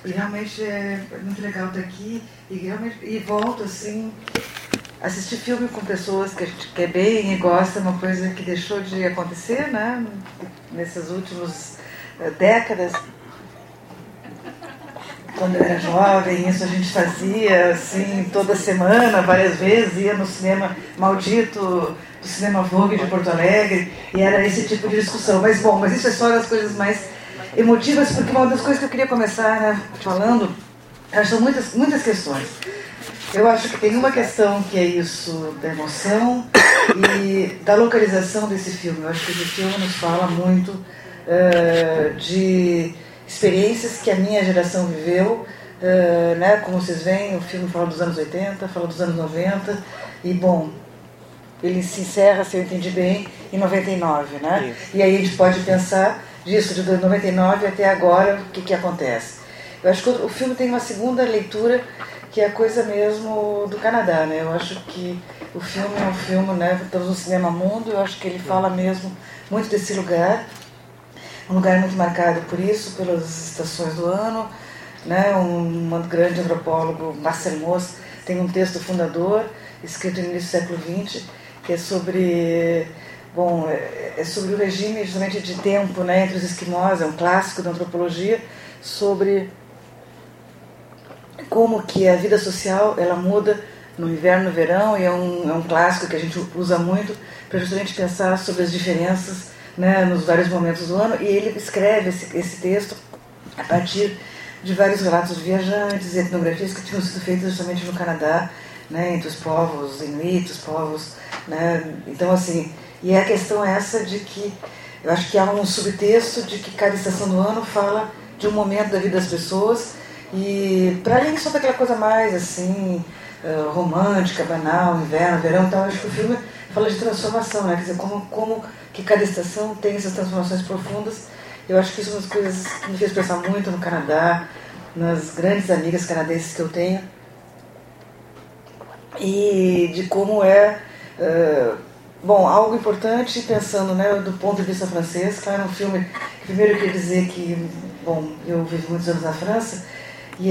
E realmente é muito legal estar aqui e volto assim, assistir filme com pessoas que a gente quer bem e gosta, uma coisa que deixou de acontecer, né? Nessas últimas décadas. Quando eu era jovem, isso a gente fazia assim toda semana, várias vezes, ia no cinema maldito do Cinema Vogue de Porto Alegre, e era esse tipo de discussão. Mas isso é só das coisas mais emotivas, porque uma das coisas que eu queria começar, né, falando, são muitas questões. Eu acho que tem uma questão que é isso da emoção e da localização desse filme. Eu acho que esse filme nos fala muito de experiências que a minha geração viveu, né? Como vocês veem, o filme fala dos anos 80, fala dos anos 90, e ele se encerra, se eu entendi bem, em 99, né? Isso. E aí a gente pode pensar disso, de 99 até agora, o que acontece. Eu acho que o filme tem uma segunda leitura, que é a coisa mesmo do Canadá, né? Eu acho que o filme é um filme, né? Estamos no Cinema Mundo, eu acho que ele fala mesmo muito desse lugar, um lugar muito marcado por isso, pelas estações do ano, né? Um grande antropólogo, Marcel Mauss, tem um texto fundador, escrito no início do século XX, que é sobre, é sobre o regime justamente de tempo, né, entre os esquimós, é um clássico da antropologia, sobre como que a vida social ela muda no inverno e no verão, e é um clássico que a gente usa muito para justamente pensar sobre as diferenças, né, nos vários momentos do ano, e ele escreve esse texto a partir de vários relatos de viajantes e etnografias que tinham sido feitas justamente no Canadá, né, entre os povos inuit, os povos, né, então assim, e a questão é essa de que eu acho que há um subtexto de que cada estação do ano fala de um momento da vida das pessoas, e para além só daquela coisa mais assim romântica, banal, inverno, verão, então acho que o filme fala de transformação, né, quer dizer, como que cada estação tem essas transformações profundas. Eu acho que isso é uma das coisas que me fez pensar muito no Canadá, nas grandes amigas canadenses que eu tenho, e de como algo importante, pensando, né, do ponto de vista francês. Claro, um filme, primeiro eu queria dizer que, eu vivi muitos anos na França, e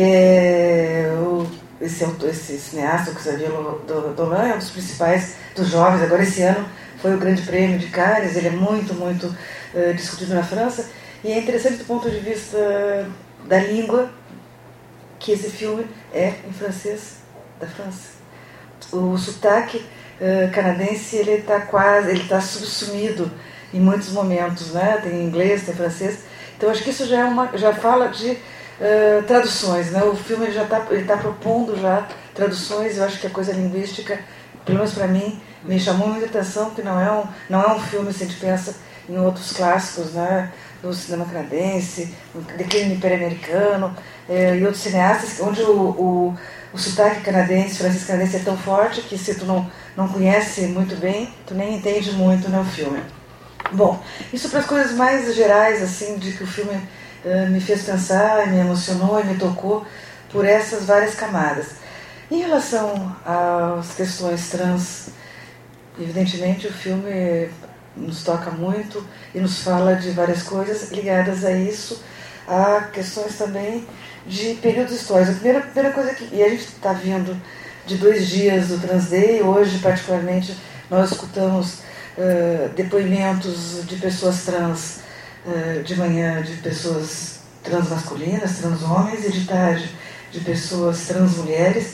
esse cineasta, o Xavier Dolan, é um dos principais dos jovens. Agora esse ano foi o Grande Prêmio de Cannes, ele é muito, muito discutido na França, e é interessante do ponto de vista da língua, que esse filme é em francês da França. O sotaque canadense ele está subsumido em muitos momentos, né? Tem inglês, tem francês. Então acho que isso já fala de traduções, né? O filme ele está propondo já traduções. Eu acho que a coisa linguística, pelo menos para mim, me chamou muita atenção, que não é um filme, se a gente pensa em outros clássicos, né, do cinema canadense, o declínio império-americano, e outros cineastas, onde o sotaque canadense, francês-canadense é tão forte que se tu não conhece muito bem, tu nem entende muito, né, o filme. Bom, isso para as coisas mais gerais, assim, de que o filme me fez pensar, me emocionou e me tocou por essas várias camadas. Em relação às questões trans, evidentemente o filme nos toca muito e nos fala de várias coisas ligadas a isso, a questões também de períodos históricos. A primeira coisa e a gente está vindo de 2 dias do Trans Day, hoje particularmente nós escutamos depoimentos de pessoas trans de manhã, de pessoas trans masculinas, trans homens, e de tarde de pessoas trans mulheres.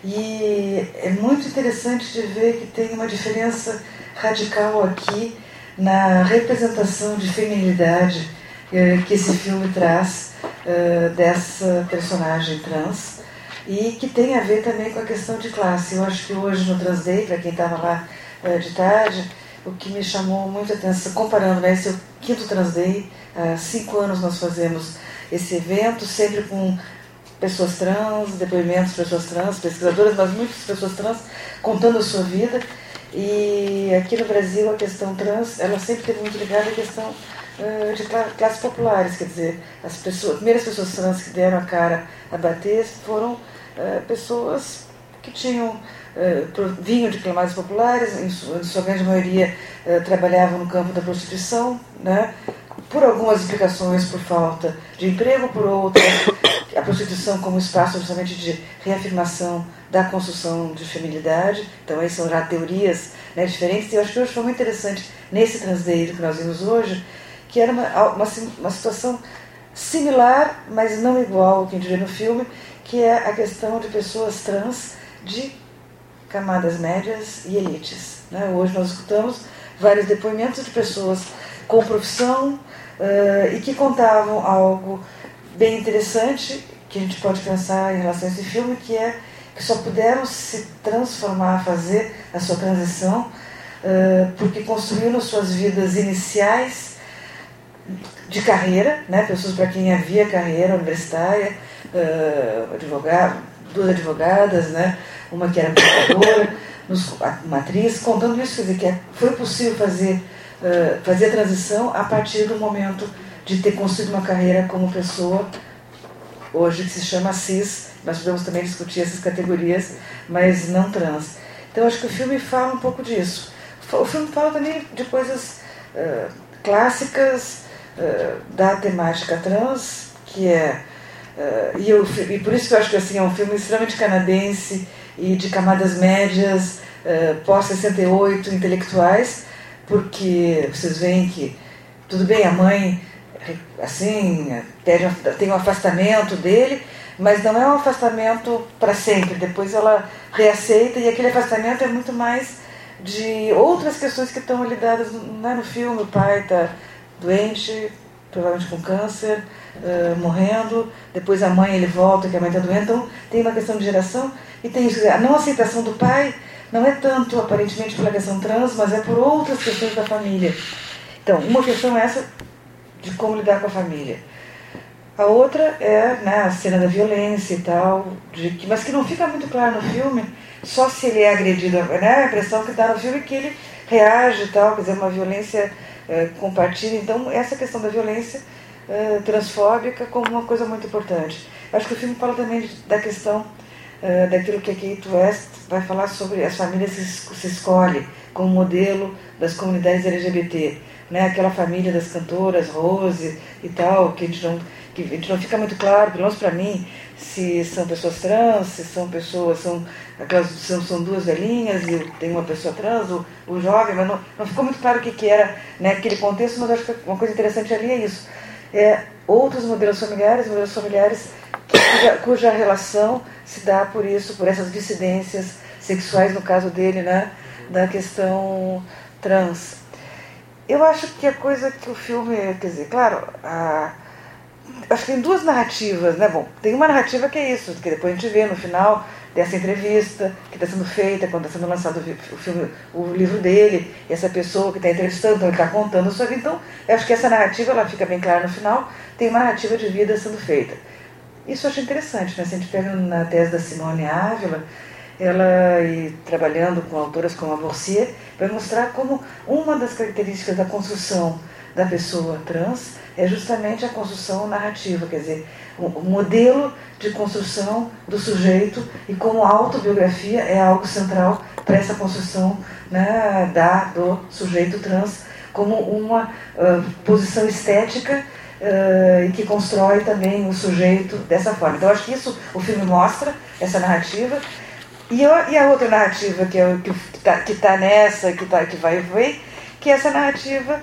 E é muito interessante de ver que tem uma diferença radical aqui na representação de feminilidade que esse filme traz dessa personagem trans, e que tem a ver também com a questão de classe. Eu acho que hoje no Trans Day, para quem estava lá de tarde, o que me chamou muita atenção, comparando, né, esse é o 5º Trans Day, há 5 anos nós fazemos esse evento, sempre com pessoas trans, depoimentos de pessoas trans, pesquisadoras, mas muitas pessoas trans contando a sua vida. E aqui no Brasil a questão trans, ela sempre esteve muito ligada à questão de classes populares, quer dizer, as primeiras pessoas trans que deram a cara a bater foram pessoas que vinham de camadas populares, em sua grande maioria trabalhavam no campo da prostituição, né? Por algumas explicações, por falta de emprego, por outras, a prostituição prostituição como espaço justamente de reafirmação da construção de feminilidade. Então aí são já teorias, né, diferentes, e eu acho que hoje foi muito interessante nesse Transdate que nós vimos hoje, que era uma situação similar, mas não igual ao que a gente vê no filme, que é a questão de pessoas trans de camadas médias e elites, né? Hoje nós escutamos vários depoimentos de pessoas com profissão e que contavam algo bem interessante que a gente pode pensar em relação a esse filme, que é que só puderam se transformar, fazer a sua transição porque construíram suas vidas iniciais de carreira, né? Pessoas para quem havia carreira universitária, duas advogadas, né? Uma que era professora, uma atriz, contando isso, quer dizer, que foi possível fazer a transição a partir do momento de ter construído uma carreira como pessoa, hoje que se chama cis. Nós podemos também discutir essas categorias, mas não trans. Então acho que o filme fala um pouco disso. O filme fala também de coisas clássicas da temática trans, que é e por isso que eu acho que assim, é um filme extremamente canadense e de camadas médias, pós-68, intelectuais, porque vocês veem que, tudo bem, a mãe assim, tem um afastamento dele, mas não é um afastamento para sempre, depois ela reaceita, e aquele afastamento é muito mais de outras questões que estão lidadas no filme. O pai está doente, provavelmente com câncer, morrendo, depois a mãe, ele volta, que a mãe está doente, então tem uma questão de geração, e tem isso, a não aceitação do pai não é tanto aparentemente pela questão trans, mas é por outras questões da família. Então, uma questão é essa de como lidar com a família. A outra é, né, a cena da violência e tal, mas que não fica muito claro no filme, só se ele é agredido, né? A impressão que dá no filme é que ele reage e tal, quer dizer, uma violência compartilha. Então, essa questão da violência transfóbica como uma coisa muito importante. Acho que o filme fala também da questão daquilo que a Kate West vai falar sobre as famílias se escolhe como modelo das comunidades LGBT, né? Aquela família das cantoras, Rose e tal, que a gente não fica muito claro, pelo menos para mim, se são pessoas trans, se são pessoas, são duas velhinhas e tem uma pessoa trans, o jovem, mas não ficou muito claro o que era, né, aquele contexto. Mas acho que uma coisa interessante ali é isso. Outros modelos familiares cuja relação se dá por isso, por essas dissidências sexuais, no caso dele, né, da questão trans. Eu acho que a coisa que o filme, quer dizer, claro, acho que tem duas narrativas, né? Bom, tem uma narrativa que é isso, que depois a gente vê no final dessa entrevista que está sendo feita, quando está sendo lançado o livro dele, e essa pessoa que está entrevistando, então ele está contando a sua vida. Então, eu acho que essa narrativa, ela fica bem clara no final, tem uma narrativa de vida sendo feita. Isso eu acho interessante, né? Se a gente pega na tese da Simone Ávila, ela, e trabalhando com autoras como a Boursier, vai mostrar como uma das características da construção da pessoa trans é justamente a construção narrativa, quer dizer, o modelo de construção do sujeito, e como a autobiografia é algo central para essa construção, né, do sujeito trans como uma posição estética e que constrói também o sujeito dessa forma. Então, acho que isso o filme mostra, essa narrativa. E a outra narrativa que está nessa, que vai ver, que é essa narrativa,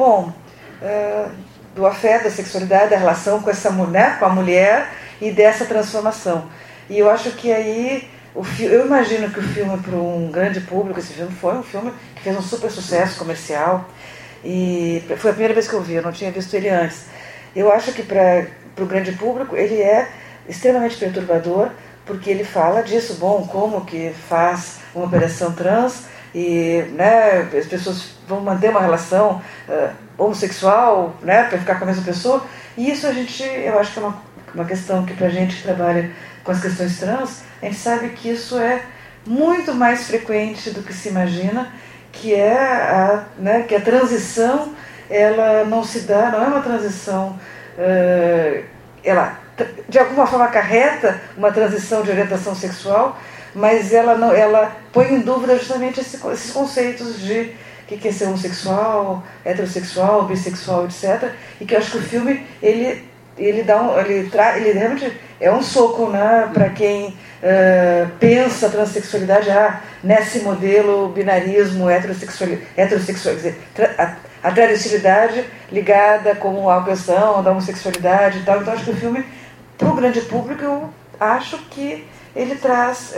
do afeto, da sexualidade, da relação com essa mulher, com a mulher, e dessa transformação. E eu acho que aí, eu imagino que o filme, para um grande público, esse filme foi um filme que fez um super sucesso comercial, e foi a primeira vez que eu vi, eu não tinha visto ele antes. Eu acho que para o grande público ele é extremamente perturbador, porque ele fala disso, como que faz uma operação trans e, né, as pessoas vão manter uma relação homossexual, né, para ficar com a mesma pessoa. E isso eu acho que é uma questão que, para a gente que trabalha com as questões trans, a gente sabe que isso é muito mais frequente do que se imagina, que é que a transição, ela não se dá, não é uma transição, ela de alguma forma acarreta uma transição de orientação sexual, mas ela põe em dúvida justamente esses conceitos de o que é ser homossexual, heterossexual, bissexual, etc. E que eu acho que o filme, ele ele realmente é um soco, né, para quem pensa a transexualidade nesse modelo binarismo heterossexual, quer dizer, a tradicionalidade ligada com a questão da homossexualidade e tal. Então acho que o filme, para o grande público, eu acho que ele traz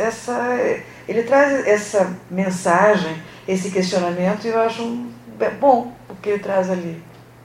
essa mensagem, esse questionamento, e eu acho bom o que ele traz ali.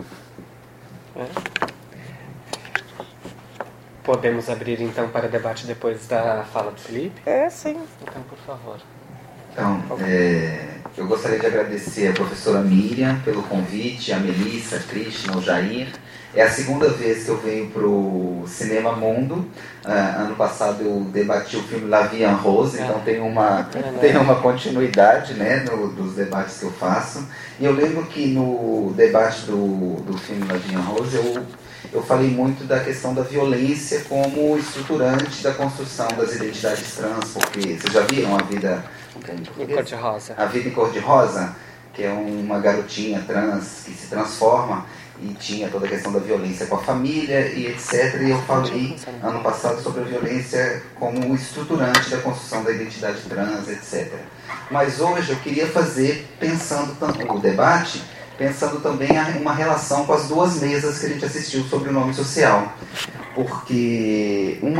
Podemos abrir então para debate depois da fala do Felipe? Sim. Então, por favor. Então, eu gostaria de agradecer a professora Miriam pelo convite, a Melissa, a Krishna, o Jair. É a segunda vez que eu venho para o Cinema Mundo. Ano passado eu debati o filme La Vie en Rose, então tem uma continuidade, né, dos debates que eu faço. E eu lembro que no debate do filme La Vie en Rose eu falei muito da questão da violência como estruturante da construção das identidades trans, porque vocês já viram A Vida em Cor-de-Rosa? A Vida em Cor-de-Rosa, que é uma garotinha trans que se transforma, e tinha toda a questão da violência com a família e etc. E eu falei ano passado sobre a violência como estruturante da construção da identidade trans, etc. Mas hoje eu queria fazer, pensando tanto no debate, pensando também uma relação com as duas mesas que a gente assistiu sobre o nome social. Porque um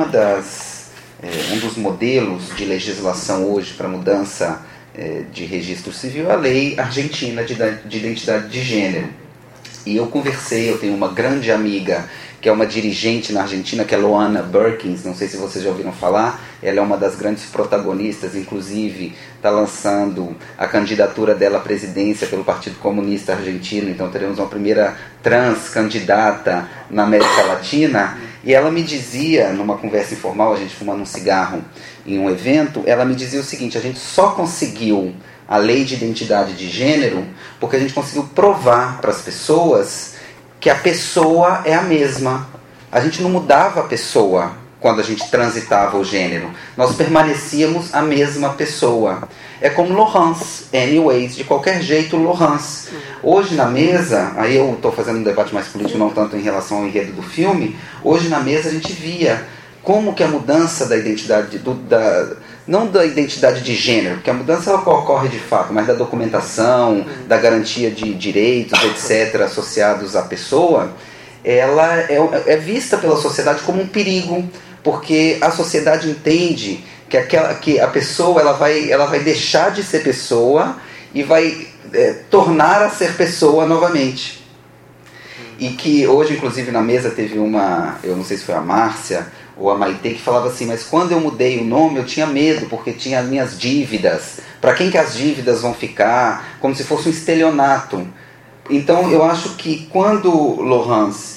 dos modelos de legislação hoje para mudança de registro civil é a lei argentina de identidade de gênero. E eu tenho uma grande amiga que é uma dirigente na Argentina, que é Loana Berkins, não sei se vocês já ouviram falar, ela é uma das grandes protagonistas, inclusive está lançando a candidatura dela à presidência pelo Partido Comunista Argentino, então teremos uma primeira trans candidata na América Latina, e ela me dizia, numa conversa informal, a gente fumando um cigarro em um evento, ela me dizia o seguinte: a gente só conseguiu a lei de identidade de gênero porque a gente conseguiu provar para as pessoas que a pessoa é a mesma. A gente não mudava a pessoa quando a gente transitava o gênero. Nós permanecíamos a mesma pessoa. É como Laurence, anyways, de qualquer jeito Laurence. Hoje na mesa, aí eu estou fazendo um debate mais político, não tanto em relação ao enredo do filme, hoje na mesa a gente via como que a mudança da identidade, não da identidade de gênero, porque a mudança ela ocorre de fato, mas da documentação, da garantia de direitos, etc., associados à pessoa, ela é vista pela sociedade como um perigo, porque a sociedade entende que a pessoa ela vai deixar de ser pessoa e vai tornar a ser pessoa novamente. E que hoje, inclusive, na mesa teve eu não sei se foi a Márcia ou a Maitê, que falava assim: mas quando eu mudei o nome eu tinha medo, porque tinha as minhas dívidas. Para quem que as dívidas vão ficar? Como se fosse um estelionato. Então eu acho que quando Laurence,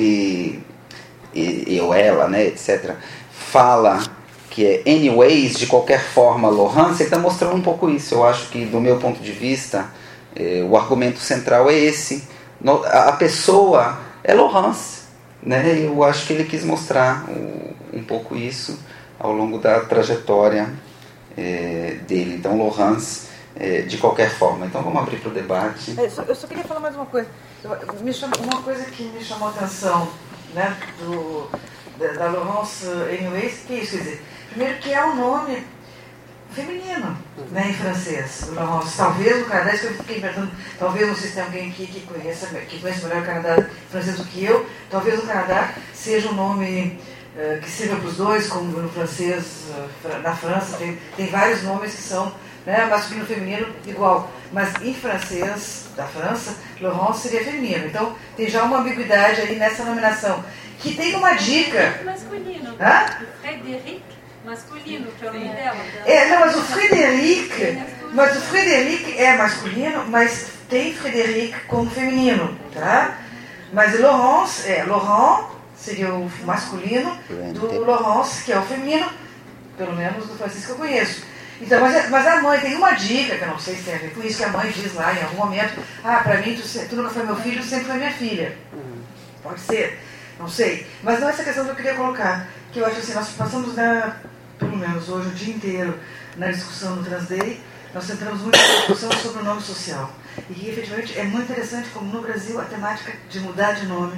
ela, né, etc., fala que é anyways, de qualquer forma, Laurence, ele está mostrando um pouco isso. Eu acho que, do meu ponto de vista, o argumento central é esse. A pessoa é Laurence. Né? Eu acho que ele quis mostrar um pouco isso ao longo da trajetória dele. Então, Laurence, de qualquer forma. Então, vamos abrir para o debate. Eu só queria falar mais uma coisa. Uma coisa que me chamou a atenção, né, da Laurence anyways, que é isso, quer dizer, primeiro que é um nome feminino, né, em francês. Laurence, talvez no Canadá, isso que eu fiquei perguntando, talvez não sei se tem alguém aqui que conhece melhor o Canadá francês do que eu, talvez no Canadá seja um nome que sirva para os dois, como no francês, na França, tem vários nomes que são, né, masculino e feminino igual, mas em francês da França, Laurence seria feminino. Então tem já uma ambiguidade aí nessa nominação, que tem uma dica. Masculino. Frédéric. Masculino, que é o nome dela. Não, mas o Frédéric é masculino, mas tem Frédéric como feminino, tá? Mas Laurence, Laurent seria o masculino do Laurence, que é o feminino, pelo menos do francês que eu conheço. Então, mas a mãe tem uma dica, que eu não sei se tem a ver com isso, que a mãe diz lá em algum momento: pra mim tu nunca foi meu filho, sempre foi minha filha. Pode ser, não sei. Mas não é essa questão que eu queria colocar, que eu acho assim, nós passamos, pelo menos hoje, o dia inteiro na discussão do Trans Day, nós centramos muito na discussão sobre o nome social. E efetivamente é muito interessante como no Brasil a temática de mudar de nome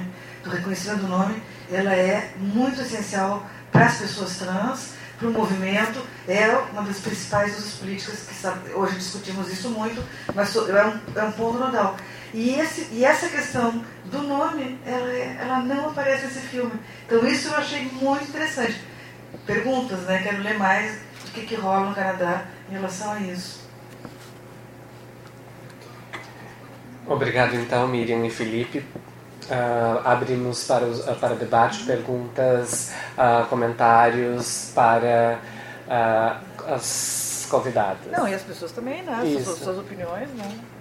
do reconhecimento do nome, ela é muito essencial para as pessoas trans, para o movimento, é uma das principais das políticas que hoje discutimos isso muito, mas é um ponto nodal. E essa questão do nome, ela não aparece nesse filme. Então isso eu achei muito interessante. Perguntas, né? Quero ler mais do que rola no Canadá em relação a isso. Obrigado então, Miriam e Felipe. Abrimos para debate, perguntas, comentários para as convidadas. Não, e as pessoas também, né? Suas opiniões, né?